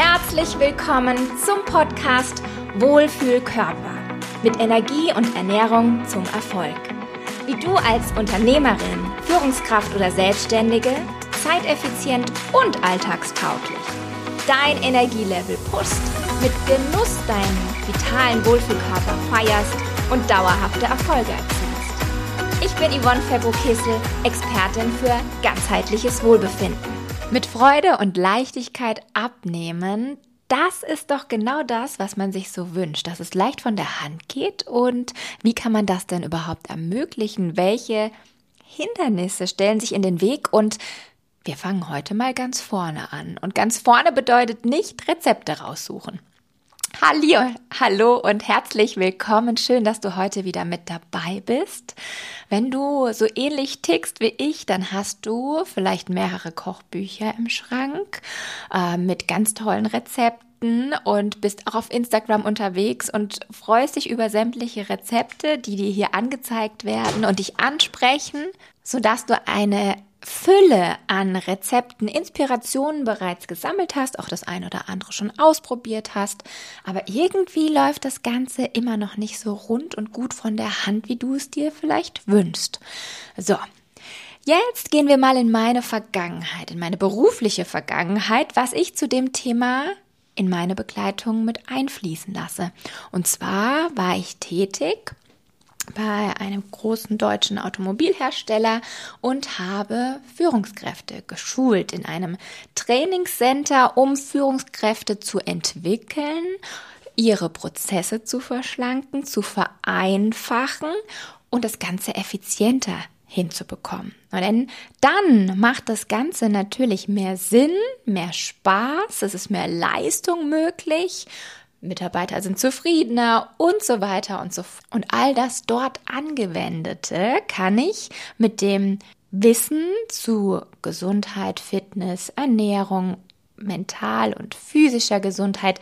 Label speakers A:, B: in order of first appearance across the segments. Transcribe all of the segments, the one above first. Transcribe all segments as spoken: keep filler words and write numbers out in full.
A: Herzlich willkommen zum Podcast Wohlfühlkörper mit Energie und Ernährung zum Erfolg. Wie du als Unternehmerin, Führungskraft oder Selbstständige zeiteffizient und alltagstauglich dein Energielevel pushst, mit Genuss deinen vitalen Wohlfühlkörper feierst und dauerhafte Erfolge erzielst. Ich bin Yvonne Febro-Kessel, Expertin für ganzheitliches Wohlbefinden. Mit Freude und Leichtigkeit abnehmen, das ist doch genau das, was man sich so wünscht, dass es leicht von der Hand geht. Und wie kann man das denn überhaupt ermöglichen? Welche Hindernisse stellen sich in den Weg? Und wir fangen heute mal ganz vorne an. Und ganz vorne bedeutet nicht Rezepte raussuchen. Halli, hallo und herzlich willkommen. Schön, dass du heute wieder mit dabei bist. Wenn du so ähnlich tickst wie ich, dann hast du vielleicht mehrere Kochbücher im Schrank äh, mit ganz tollen Rezepten und bist auch auf Instagram unterwegs und freust dich über sämtliche Rezepte, die dir hier angezeigt werden und dich ansprechen, sodass du eine Fülle an Rezepten, Inspirationen bereits gesammelt hast, auch das ein oder andere schon ausprobiert hast, aber irgendwie läuft das Ganze immer noch nicht so rund und gut von der Hand, wie du es dir vielleicht wünschst. So, jetzt gehen wir mal in meine Vergangenheit, in meine berufliche Vergangenheit, was ich zu dem Thema in meine Begleitung mit einfließen lasse. Und zwar war ich tätig bei einem großen deutschen Automobilhersteller und habe Führungskräfte geschult in einem Trainingscenter, um Führungskräfte zu entwickeln, ihre Prozesse zu verschlanken, zu vereinfachen und das Ganze effizienter hinzubekommen. Denn dann macht das Ganze natürlich mehr Sinn, mehr Spaß, es ist mehr Leistung möglich, Mitarbeiter sind zufriedener und so weiter und so fort. Und all das dort Angewendete kann ich mit dem Wissen zu Gesundheit, Fitness, Ernährung, mental und physischer Gesundheit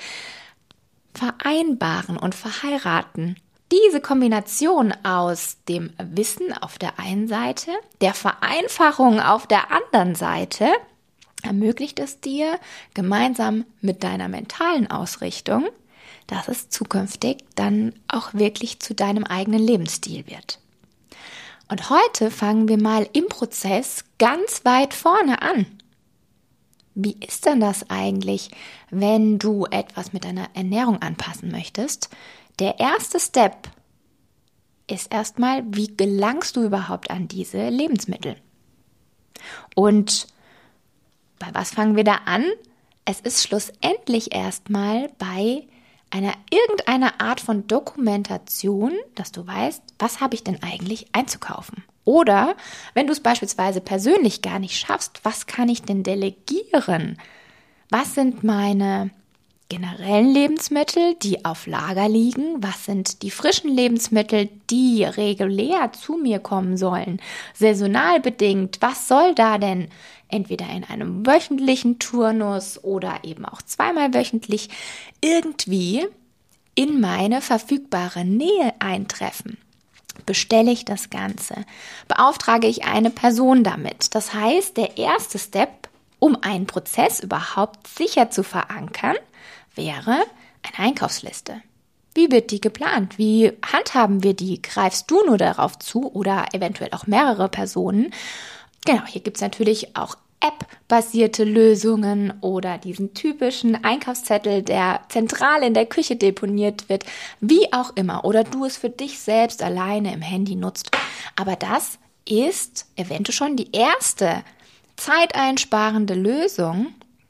A: vereinbaren und verheiraten. Diese Kombination aus dem Wissen auf der einen Seite, der Vereinfachung auf der anderen Seite, ermöglicht es dir, gemeinsam mit deiner mentalen Ausrichtung, dass es zukünftig dann auch wirklich zu deinem eigenen Lebensstil wird. Und heute fangen wir mal im Prozess ganz weit vorne an. Wie ist denn das eigentlich, wenn du etwas mit deiner Ernährung anpassen möchtest? Der erste Step ist erstmal, wie gelangst du überhaupt an diese Lebensmittel? Und bei was fangen wir da an? Es ist schlussendlich erstmal bei einer irgendeiner Art von Dokumentation, dass du weißt, was habe ich denn eigentlich einzukaufen? Oder wenn du es beispielsweise persönlich gar nicht schaffst, was kann ich denn delegieren? Was sind meine generellen Lebensmittel, die auf Lager liegen? Was sind die frischen Lebensmittel, die regulär zu mir kommen sollen? Saisonal bedingt, was soll da denn entweder in einem wöchentlichen Turnus oder eben auch zweimal wöchentlich irgendwie in meine verfügbare Nähe eintreffen? Bestelle ich das Ganze? Beauftrage ich eine Person damit? Das heißt, der erste Step, um einen Prozess überhaupt sicher zu verankern, wäre eine Einkaufsliste. Wie wird die geplant? Wie handhaben wir die? Greifst du nur darauf zu oder eventuell auch mehrere Personen? Genau, hier gibt es natürlich auch App-basierte Lösungen oder diesen typischen Einkaufszettel, der zentral in der Küche deponiert wird, wie auch immer. Oder du es für dich selbst alleine im Handy nutzt. Aber das ist eventuell schon die erste zeiteinsparende Lösung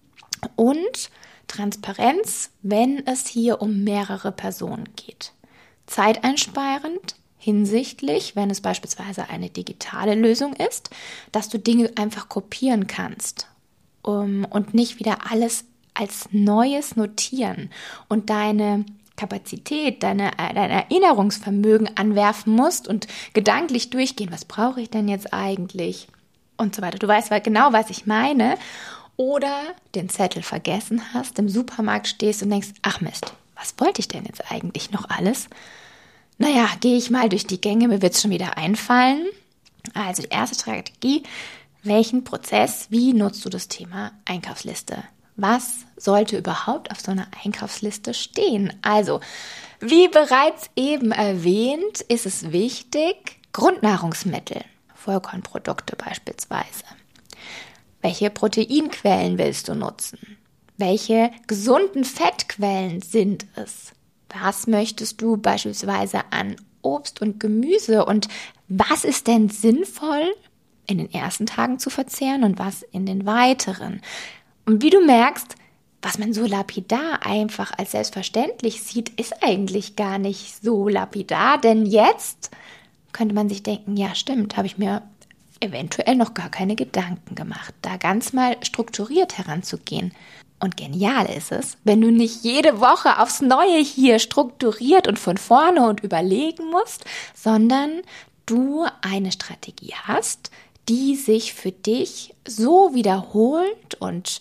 A: und Transparenz, wenn es hier um mehrere Personen geht. Zeiteinsparend hinsichtlich, wenn es beispielsweise eine digitale Lösung ist, dass du Dinge einfach kopieren kannst um, und nicht wieder alles als Neues notieren und deine Kapazität, deine, dein Erinnerungsvermögen anwerfen musst und gedanklich durchgehen, was brauche ich denn jetzt eigentlich und so weiter. Du weißt genau, was ich meine. Oder den Zettel vergessen hast, im Supermarkt stehst und denkst, ach Mist, was wollte ich denn jetzt eigentlich noch alles? Naja, gehe ich mal durch die Gänge, mir wird es schon wieder einfallen. Also die erste Strategie, welchen Prozess, wie nutzt du das Thema Einkaufsliste? Was sollte überhaupt auf so einer Einkaufsliste stehen? Also, wie bereits eben erwähnt, ist es wichtig, Grundnahrungsmittel, Vollkornprodukte beispielsweise. Welche Proteinquellen willst du nutzen? Welche gesunden Fettquellen sind es? Was möchtest du beispielsweise an Obst und Gemüse und was ist denn sinnvoll in den ersten Tagen zu verzehren und was in den weiteren? Und wie du merkst, was man so lapidar einfach als selbstverständlich sieht, ist eigentlich gar nicht so lapidar, denn jetzt könnte man sich denken, ja stimmt, habe ich mir eventuell noch gar keine Gedanken gemacht, da ganz mal strukturiert heranzugehen. Und genial ist es, wenn du nicht jede Woche aufs Neue hier strukturiert und von vorne und überlegen musst, sondern du eine Strategie hast, die sich für dich so wiederholt und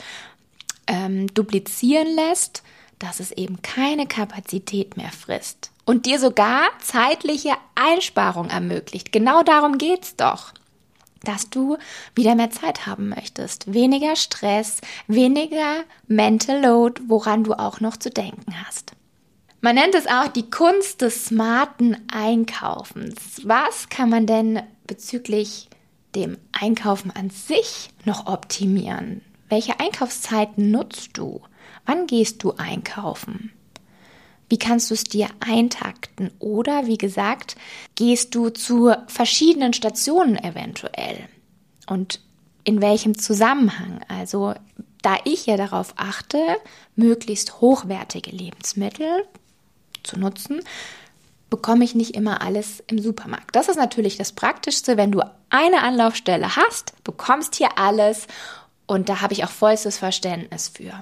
A: ähm, duplizieren lässt, dass es eben keine Kapazität mehr frisst und dir sogar zeitliche Einsparung ermöglicht. Genau darum geht's doch, dass du wieder mehr Zeit haben möchtest, weniger Stress, weniger Mental Load, woran du auch noch zu denken hast. Man nennt es auch die Kunst des smarten Einkaufens. Was kann man denn bezüglich dem Einkaufen an sich noch optimieren? Welche Einkaufszeiten nutzt du? Wann gehst du einkaufen? Wie kannst du es dir eintakten? Oder wie gesagt, gehst du zu verschiedenen Stationen eventuell? Und in welchem Zusammenhang? Also da ich ja darauf achte, möglichst hochwertige Lebensmittel zu nutzen, bekomme ich nicht immer alles im Supermarkt. Das ist natürlich das Praktischste, wenn du eine Anlaufstelle hast, bekommst hier alles und da habe ich auch vollstes Verständnis für.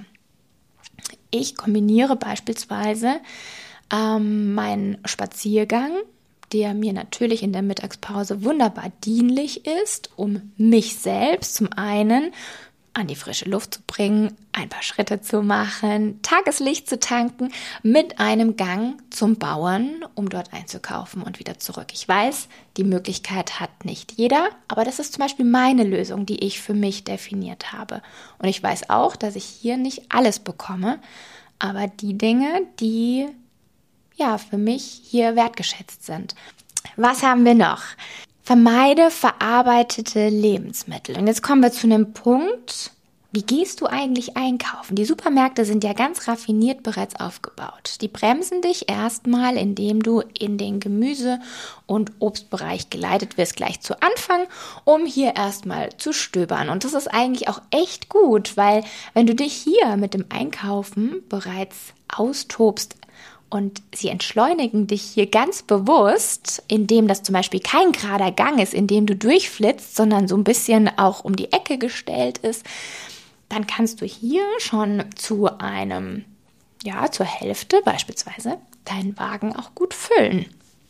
A: Ich kombiniere beispielsweise ähm, meinen Spaziergang, der mir natürlich in der Mittagspause wunderbar dienlich ist, um mich selbst zum einen an die frische Luft zu bringen, ein paar Schritte zu machen, Tageslicht zu tanken, mit einem Gang zum Bauern, um dort einzukaufen und wieder zurück. Ich weiß, die Möglichkeit hat nicht jeder, aber das ist zum Beispiel meine Lösung, die ich für mich definiert habe. Und ich weiß auch, dass ich hier nicht alles bekomme, aber die Dinge, die ja für mich hier wertgeschätzt sind. Was haben wir noch? Vermeide verarbeitete Lebensmittel. Und jetzt kommen wir zu einem Punkt, wie gehst du eigentlich einkaufen? Die Supermärkte sind ja ganz raffiniert bereits aufgebaut. Die bremsen dich erstmal, indem du in den Gemüse- und Obstbereich geleitet wirst, gleich zu Anfang, um hier erstmal zu stöbern. Und das ist eigentlich auch echt gut, weil wenn du dich hier mit dem Einkaufen bereits austobst, und sie entschleunigen dich hier ganz bewusst, indem das zum Beispiel kein gerader Gang ist, in dem du durchflitzt, sondern so ein bisschen auch um die Ecke gestellt ist, dann kannst du hier schon zu einem, ja, zur Hälfte beispielsweise deinen Wagen auch gut füllen.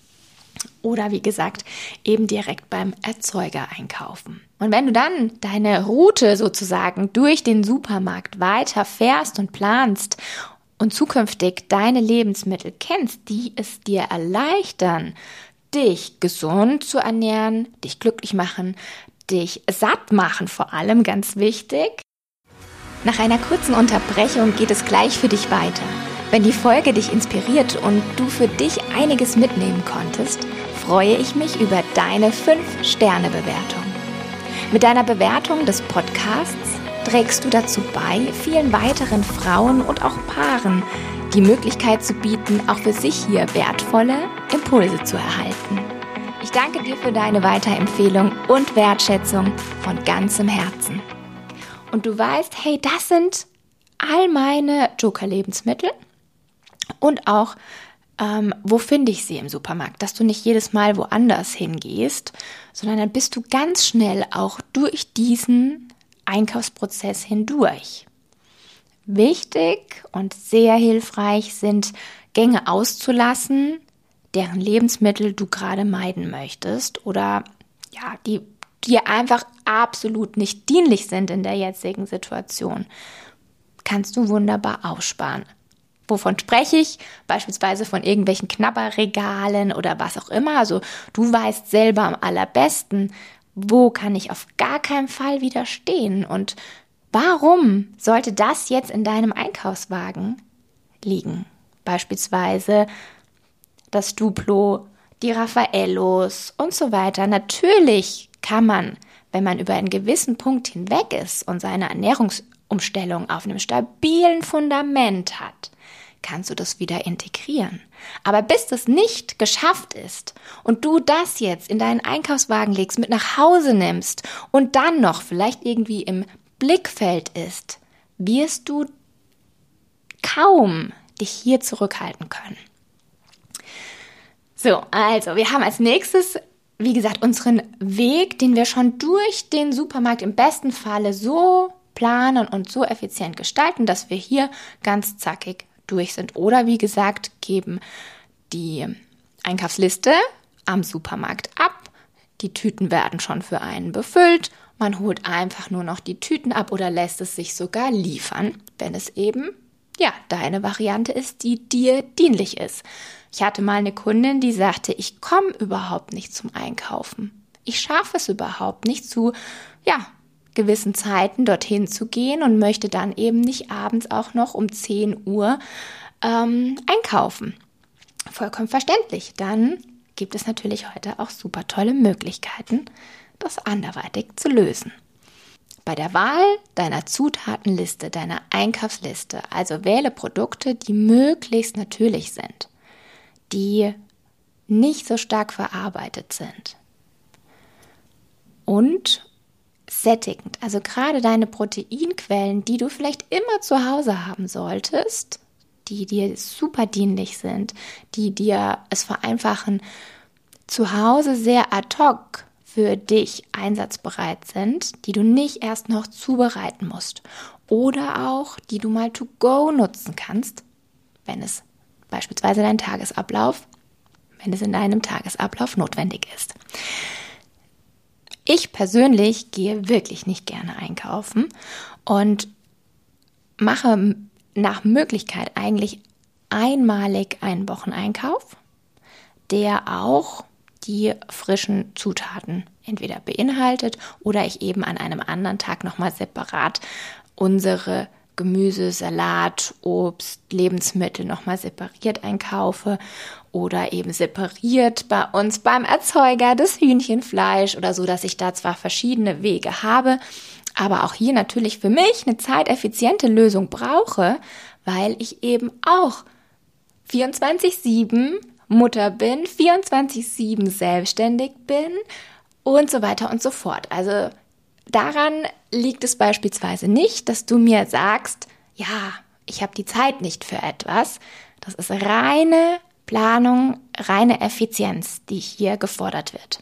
A: Oder wie gesagt, eben direkt beim Erzeuger einkaufen. Und wenn du dann deine Route sozusagen durch den Supermarkt weiter fährst und planst und zukünftig deine Lebensmittel kennst, die es dir erleichtern, dich gesund zu ernähren, dich glücklich machen, dich satt machen, vor allem ganz wichtig. Nach einer kurzen Unterbrechung geht es gleich für dich weiter. Wenn die Folge dich inspiriert und du für dich einiges mitnehmen konntest, freue ich mich über deine fünf Sterne Bewertung. Mit deiner Bewertung des Podcasts trägst du dazu bei, vielen weiteren Frauen und auch Paaren die Möglichkeit zu bieten, auch für sich hier wertvolle Impulse zu erhalten. Ich danke dir für deine Weiterempfehlung und Wertschätzung von ganzem Herzen. Und du weißt, hey, das sind all meine Joker-Lebensmittel und auch, ähm, wo finde ich sie im Supermarkt, dass du nicht jedes Mal woanders hingehst, sondern dann bist du ganz schnell auch durch diesen Einkaufsprozess hindurch. Wichtig und sehr hilfreich sind Gänge auszulassen, deren Lebensmittel du gerade meiden möchtest oder ja, die dir einfach absolut nicht dienlich sind in der jetzigen Situation. Kannst du wunderbar aussparen. Wovon spreche ich? Beispielsweise von irgendwelchen Knabberregalen oder was auch immer. Also du weißt selber am allerbesten, wo kann ich auf gar keinen Fall widerstehen und Warum sollte das jetzt in deinem Einkaufswagen liegen? Beispielsweise das Duplo, die Raffaellos und so weiter. Natürlich kann man, wenn man über einen gewissen Punkt hinweg ist und seine Ernährungsumstellung auf einem stabilen Fundament hat, kannst du das wieder integrieren. Aber bis das nicht geschafft ist und du das jetzt in deinen Einkaufswagen legst, mit nach Hause nimmst und dann noch vielleicht irgendwie im Blickfeld ist, wirst du kaum dich hier zurückhalten können. So, also wir haben als nächstes, wie gesagt, unseren Weg, den wir schon durch den Supermarkt im besten Falle so planen und so effizient gestalten, dass wir hier ganz zackig durch sind. Oder wie gesagt, geben die Einkaufsliste am Supermarkt ab. Die Tüten werden schon für einen befüllt. Man holt einfach nur noch die Tüten ab oder lässt es sich sogar liefern, wenn es eben, ja, deine Variante ist, die dir dienlich ist. Ich hatte mal eine Kundin, die sagte, ich komme überhaupt nicht zum Einkaufen. Ich schaffe es überhaupt nicht, zu, ja, gewissen Zeiten dorthin zu gehen und möchte dann eben nicht abends auch noch um zehn Uhr ähm, einkaufen. Vollkommen verständlich. Dann gibt es natürlich heute auch super tolle Möglichkeiten, das anderweitig zu lösen. Bei der Wahl deiner Zutatenliste, deiner Einkaufsliste, also wähle Produkte, die möglichst natürlich sind, die nicht so stark verarbeitet sind und sättigend, also gerade deine Proteinquellen, die du vielleicht immer zu Hause haben solltest, die dir super dienlich sind, die dir es vereinfachen, zu Hause sehr ad hoc für dich einsatzbereit sind, die du nicht erst noch zubereiten musst oder auch, die du mal to go nutzen kannst, wenn es beispielsweise dein Tagesablauf, wenn es in deinem Tagesablauf notwendig ist. Ich persönlich gehe wirklich nicht gerne einkaufen und mache nach Möglichkeit eigentlich einmalig einen Wocheneinkauf, der auch die frischen Zutaten entweder beinhaltet oder ich eben an einem anderen Tag nochmal separat unsere Gemüse, Salat, Obst, Lebensmittel nochmal separiert einkaufe oder eben separiert bei uns beim Erzeuger das Hühnchenfleisch oder so, dass ich da zwar verschiedene Wege habe, aber auch hier natürlich für mich eine zeiteffiziente Lösung brauche, weil ich eben auch vierundzwanzig sieben Mutter bin, vierundzwanzig sieben selbstständig bin und so weiter und so fort. Also daran liegt es beispielsweise nicht, dass du mir sagst, ja, ich habe die Zeit nicht für etwas. Das ist reine Planung, reine Effizienz, die hier gefordert wird.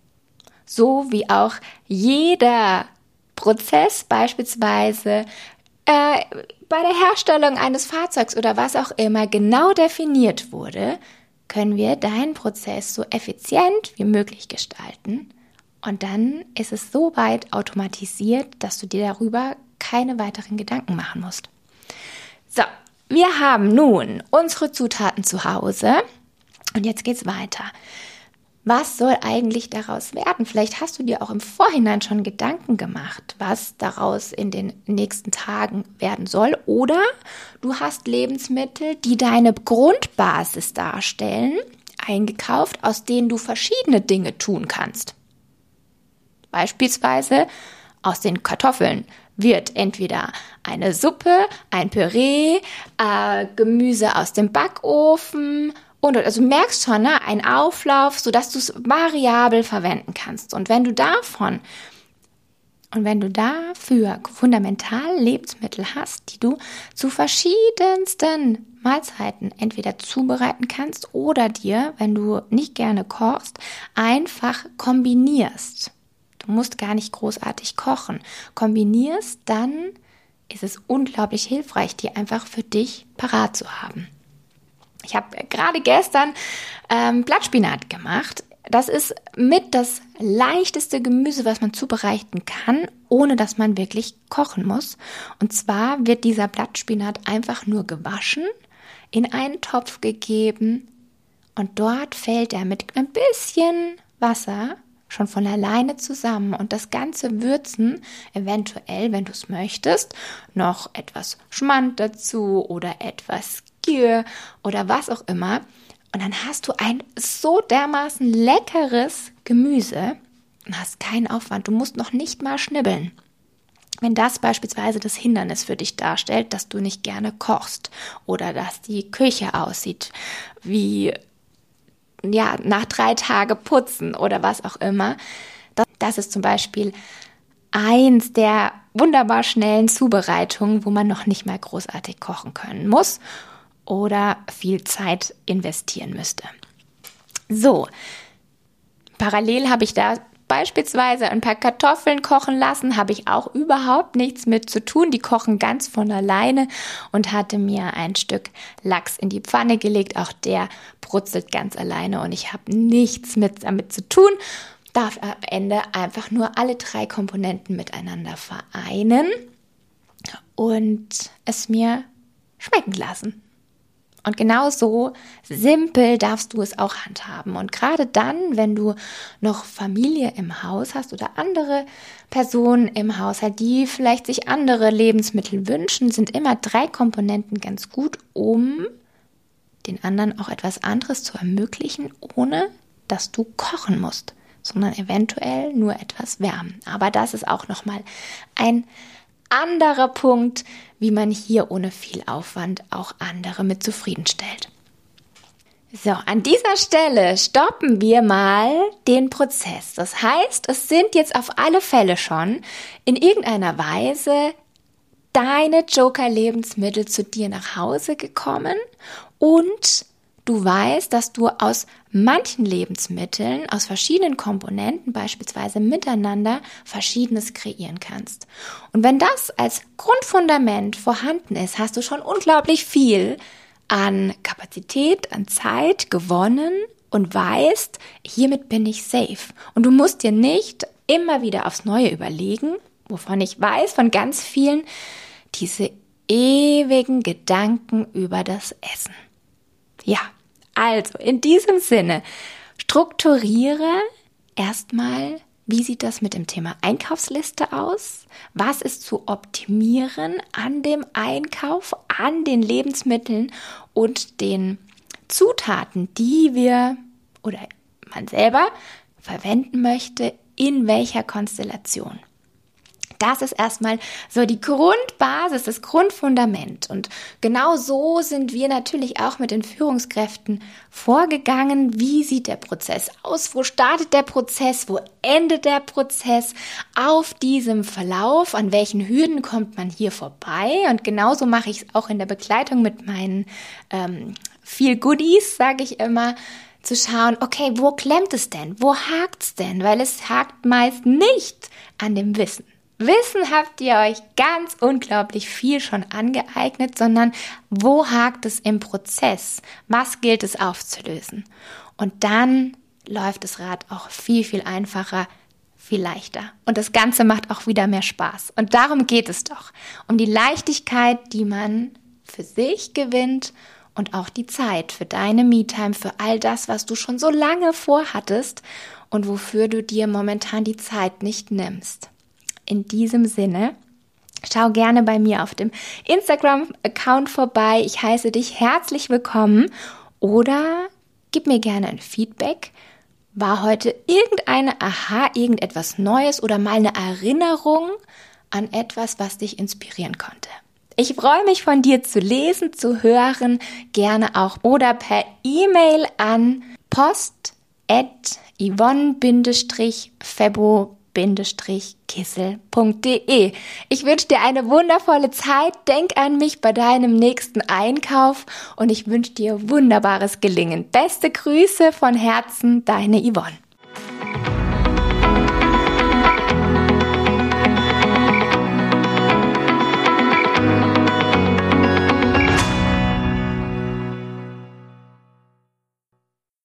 A: So wie auch jeder Prozess beispielsweise äh, bei der Herstellung eines Fahrzeugs oder was auch immer genau definiert wurde, können wir deinen Prozess so effizient wie möglich gestalten. Und dann ist es so weit automatisiert, dass du dir darüber keine weiteren Gedanken machen musst. So, wir haben nun unsere Zutaten zu Hause und jetzt geht's weiter. Was soll eigentlich daraus werden? Vielleicht hast du dir auch im Vorhinein schon Gedanken gemacht, was daraus in den nächsten Tagen werden soll. Oder du hast Lebensmittel, die deine Grundbasis darstellen, eingekauft, aus denen du verschiedene Dinge tun kannst. Beispielsweise aus den Kartoffeln wird entweder eine Suppe, ein Püree, äh, Gemüse aus dem Backofen und also du merkst schon, ne, ein Auflauf, sodass du es variabel verwenden kannst. Und wenn du davon und wenn du dafür fundamental Lebensmittel hast, die du zu verschiedensten Mahlzeiten entweder zubereiten kannst oder dir, wenn du nicht gerne kochst, einfach kombinierst. Du musst gar nicht großartig kochen. Kombinierst, dann ist es unglaublich hilfreich, die einfach für dich parat zu haben. Ich habe gerade gestern ähm, Blattspinat gemacht. Das ist mit das leichteste Gemüse, was man zubereiten kann, ohne dass man wirklich kochen muss. Und zwar wird dieser Blattspinat einfach nur gewaschen, in einen Topf gegeben und dort fällt er mit ein bisschen Wasser schon von alleine zusammen und das Ganze würzen, eventuell, wenn du es möchtest, noch etwas Schmand dazu oder etwas Skier oder was auch immer. Und dann hast du ein so dermaßen leckeres Gemüse und hast keinen Aufwand. Du musst noch nicht mal schnibbeln. Wenn das beispielsweise das Hindernis für dich darstellt, dass du nicht gerne kochst oder dass die Küche aussieht wie ja, nach drei Tagen putzen oder was auch immer. Das, das ist zum Beispiel eins der wunderbar schnellen Zubereitungen, wo man noch nicht mal großartig kochen können muss oder viel Zeit investieren müsste. So, parallel habe ich da beispielsweise ein paar Kartoffeln kochen lassen, habe ich auch überhaupt nichts mit zu tun. Die kochen ganz von alleine und hatte mir ein Stück Lachs in die Pfanne gelegt. Auch der brutzelt ganz alleine und ich habe nichts mit damit zu tun. Darf am Ende einfach nur alle drei Komponenten miteinander vereinen und es mir schmecken lassen. Und genau so simpel darfst du es auch handhaben. Und gerade dann, wenn du noch Familie im Haus hast oder andere Personen im Haushalt, die vielleicht sich andere Lebensmittel wünschen, sind immer drei Komponenten ganz gut, um den anderen auch etwas anderes zu ermöglichen, ohne dass du kochen musst, sondern eventuell nur etwas wärmen. Aber das ist auch nochmal ein anderer Punkt, wie man hier ohne viel Aufwand auch andere mit zufriedenstellt. So, an dieser Stelle stoppen wir mal den Prozess. Das heißt, es sind jetzt auf alle Fälle schon in irgendeiner Weise deine Joker-Lebensmittel zu dir nach Hause gekommen und du weißt, dass du aus manchen Lebensmitteln, aus verschiedenen Komponenten, beispielsweise miteinander, Verschiedenes kreieren kannst. Und wenn das als Grundfundament vorhanden ist, hast du schon unglaublich viel an Kapazität, an Zeit gewonnen und weißt, hiermit bin ich safe. Und du musst dir nicht immer wieder aufs Neue überlegen, wovon ich weiß, von ganz vielen, diese ewigen Gedanken über das Essen. Ja, also in diesem Sinne, strukturiere erstmal, wie sieht das mit dem Thema Einkaufsliste aus? Was ist zu optimieren an dem Einkauf, an den Lebensmitteln und den Zutaten, die wir oder man selber verwenden möchte, in welcher Konstellation? Das ist erstmal so die Grundbasis, das Grundfundament. Und genau so sind wir natürlich auch mit den Führungskräften vorgegangen. Wie sieht der Prozess aus? Wo startet der Prozess? Wo endet der Prozess? Auf diesem Verlauf, an welchen Hürden kommt man hier vorbei? Und genauso mache ich es auch in der Begleitung mit meinen ähm, viel Goodies, sage ich immer, zu schauen, okay, wo klemmt es denn? Wo hakt es denn? Weil es hakt meist nicht an dem Wissen. Wissen habt ihr euch ganz unglaublich viel schon angeeignet, sondern wo hakt es im Prozess? Was gilt es aufzulösen? Und dann läuft das Rad auch viel, viel einfacher, viel leichter. Und das Ganze macht auch wieder mehr Spaß. Und darum geht es doch. Um die Leichtigkeit, die man für sich gewinnt und auch die Zeit für deine Me-Time, für all das, was du schon so lange vorhattest und wofür du dir momentan die Zeit nicht nimmst. In diesem Sinne, schau gerne bei mir auf dem Instagram-Account vorbei. Ich heiße dich herzlich willkommen oder gib mir gerne ein Feedback. War heute irgendeine Aha, irgendetwas Neues oder mal eine Erinnerung an etwas, was dich inspirieren konnte? Ich freue mich, von dir zu lesen, zu hören, gerne auch oder per E-Mail an post at yvonne-febo kissel punkt de. Ich wünsche dir eine wundervolle Zeit. Denk an mich bei deinem nächsten Einkauf und ich wünsche dir wunderbares Gelingen. Beste Grüße von Herzen, deine Yvonne.